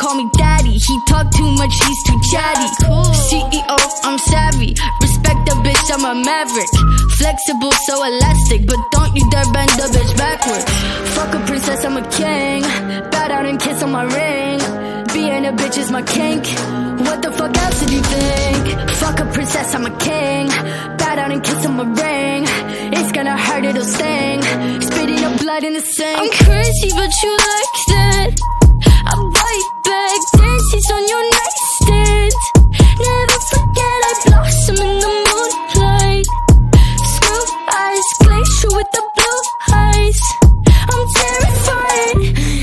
call me daddy. He talk too much, he's too chatty. CEO, I'm savvy. Respect the bitch, I'm a maverick. Flexible, so elastic, but don't you dare bend the bitch backwards. Fuck a princess, I'm a king. Bow down and kiss on my ring. Being a bitch is my kink. What the fuck else did you think? Fuck a princess, I'm a king. Bow down and kiss on my ring. It's gonna hurt, it'll sting. Spitting up blood in the sink. I'm crazy, but you like that. I bite back, dances on your nightstand. Never forget I blossom in the moonlight. Screw eyes, glacier with the blue eyes. I'm terrified.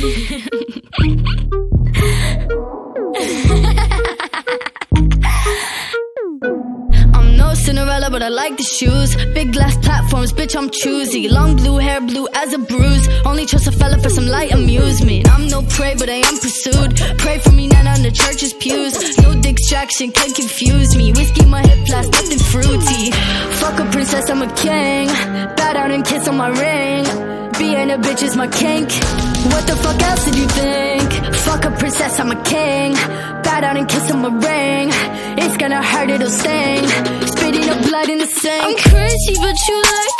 I'm no Cinderella, but I like the shoes. Big glass platforms, bitch, I'm choosy. Long blue hair, blue as a bruise. Only trust a fella for some light amusement. I'm no prey, but I am pursued. Pray for me, not on the church's pews. No distraction can confuse me. Whiskey, my hip flask, nothing fruity. Fuck a princess, I'm a king. Bow down and kiss on my ring. Being a bitch is my kink. What the fuck else did you think? Fuck a princess, I'm a king. Bow down and kiss on my ring. It's gonna hurt, it'll sting. Spitting up blood in the sink. I'm crazy, but you like